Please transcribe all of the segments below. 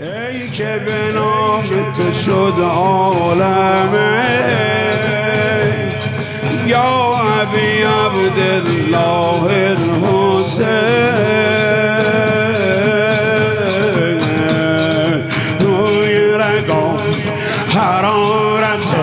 ای که به نام تو شد عالمه یا ابی عبدالله الحسین روی رگام حرارت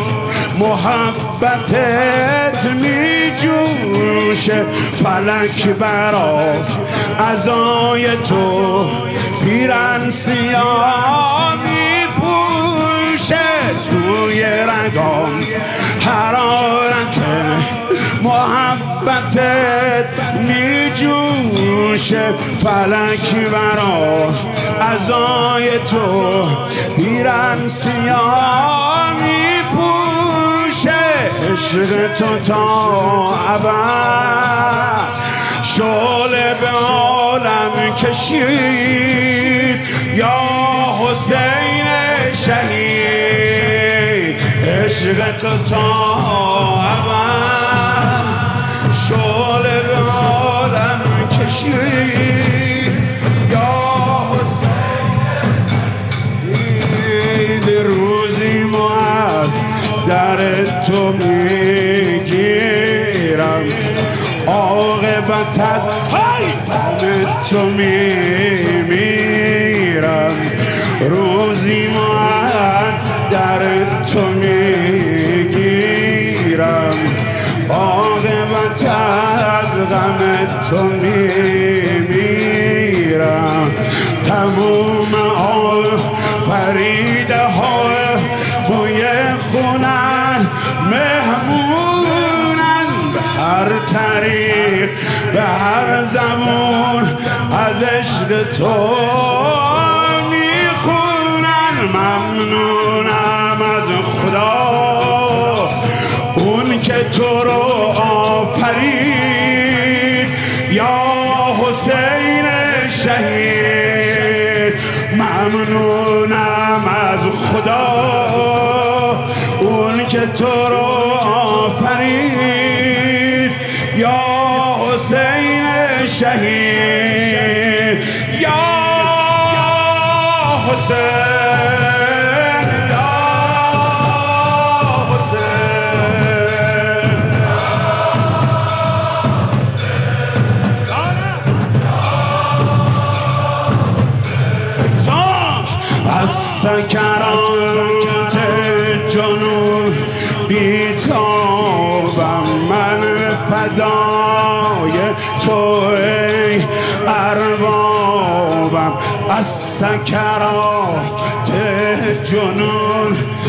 محبتت می جوشه فلک برا عزای تو پیرن سیاه می پوشه توی رگام حرارت محبتت می جوشه فلک برا عزای تو پیرن سیاه می پوشه عشق تو تا ابد شعله به عالم کشید یا حسین شهید عشق تو تا ابد شعله به عالم کشید یا حسین شهید روزی ما از در تو میگیرم عاقبت از غم تو میمیرم روزی ما از در تو میگیرم عاقبت از غم تو میمیرم تموم فریده ها توی خونن مهمونن به هر طریق به هر زمان از عشق تو میخونن ممنونم از خدا اون که تو رو آفرید یا حسین شهید ممنونم از خدا اون که تو رو آفرید یا حسین شهید یا حسین یا حسین از سکرات جنون بیتابم من فدای تو ای اربابم از سکرات جنون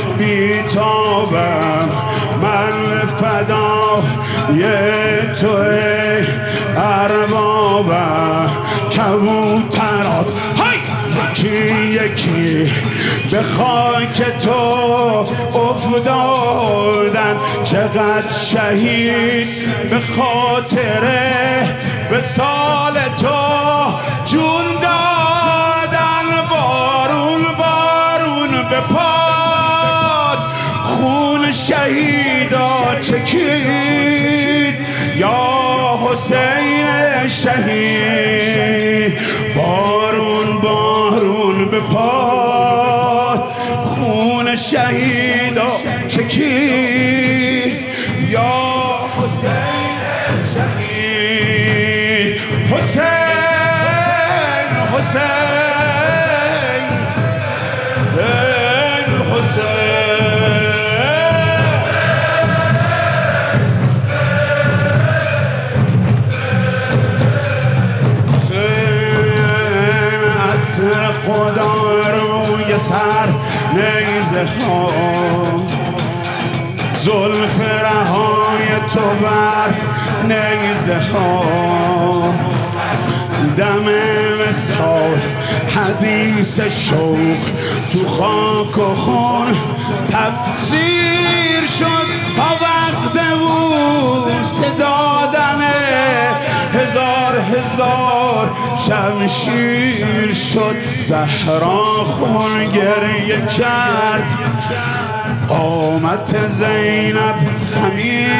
بیتابم من فدای تو ای اربابم کبوترات یکی یکی به خاک تو افتادن چقدر شهید به خاطر وصال تو جون دادن بارون بارون به پاد خون شهیدا چکید یا حسین شهید بارون بارون به پاد خون شهیدا چکید یا حسین شهید حسین حسین خدا روی سر نیزه ها زلف رهای تو بر نیزه ها دم وصال حدیث شوق تو خاک و خون تفسیر شد تا وقت بود صدادن هزار هزار شمشیر شد زهرا خون گریه کرد قامت زینب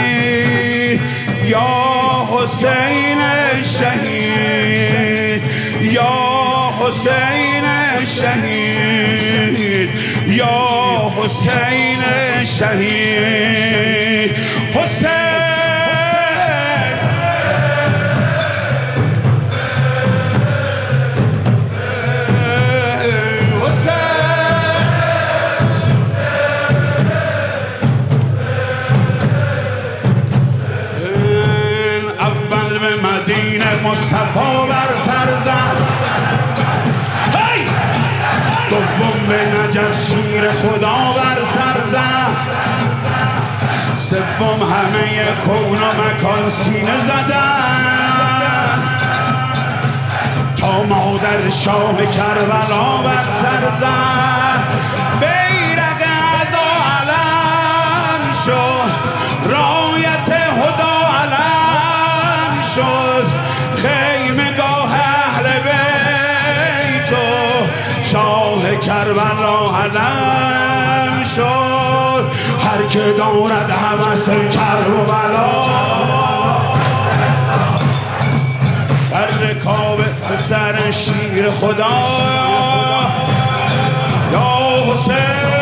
خمیر یا حسین شهید یا حسین شهید، یا حسین شهید، حسین مصطفی بر سر زد، دوم به نجف شیر خدا بر سر زد، سوم همه کون و مکان سینه زدن تا مادر شاه کربلا بر سر زد. بیرق عزا علم شد، رایت هدا علم شد، خیمگاه اهل بیت و شاه کربلا علم شد. هر که دارد هوس کربلا در رکاب پسر شیر خدا، یا حسین